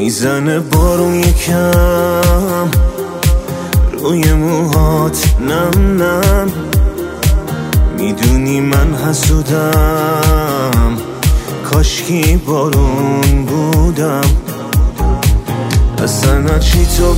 میزنه بارون یکم روی موهات نم نم. میدونی من حسودم، کاشکی بارون بودم. اصلا چی تو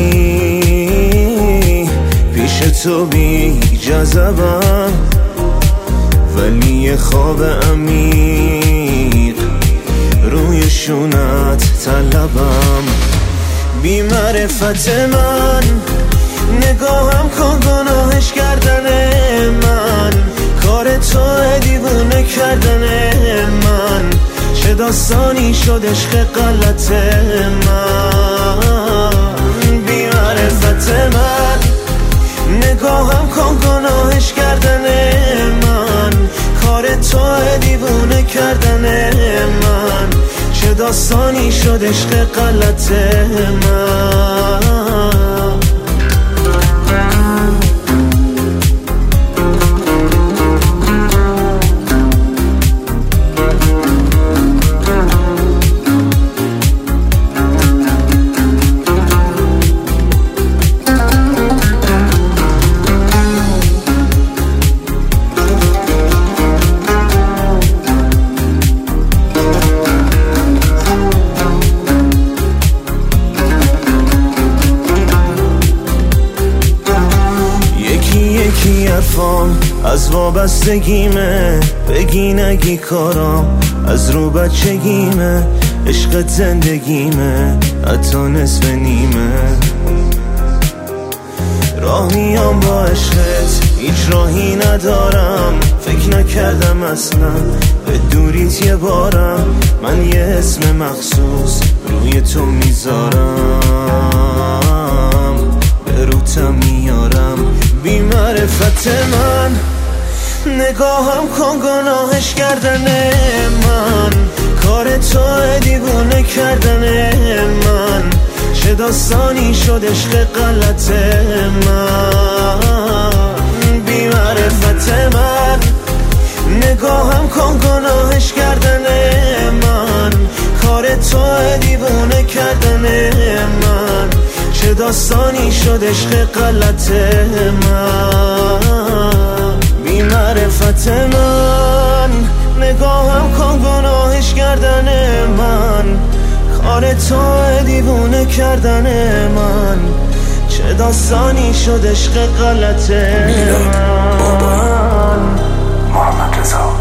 بگی پیش تو بی جذبم، ولی یه خواب عمیق روی شونت طلبم. بی معرفت من نگاهم کن گناهش کردن من، کار تو دیوونه کردن من. چه داستانی شد عشق غلط من. بی معرفت من نگاهم کن گناهش کردن من، کار تو دیوونه کردن من. چه داستانی شد عشق غلط من. یکی حرفام از وابستگیمه، بگی نگی کارام از رو بچگیمه. عشقت زندگیمه حتی نصف نیمه. راه میام با عشقت هیچ راهی ندارم، فکر نکردم اصلا به دوریت یه بارم. من یه اسم مخصوص روی تو میذارم، به روتم میارم. بی معرفت من نگاهم کن گناهش کردن من، کار تو دیوونه کردن من. چه داستانی شد عشق غلط من. بی معرفت من نگاهم کن گناهش کردن من، کار تو دیوونه کردن من. چه داستانی شد عشق غلط من. بی معرفت من نگاهم کن گناهش کردن من، کار تو دیوونه کردن من. چه داستانی شد عشق غلط من. میلاد بابایی محمد رضا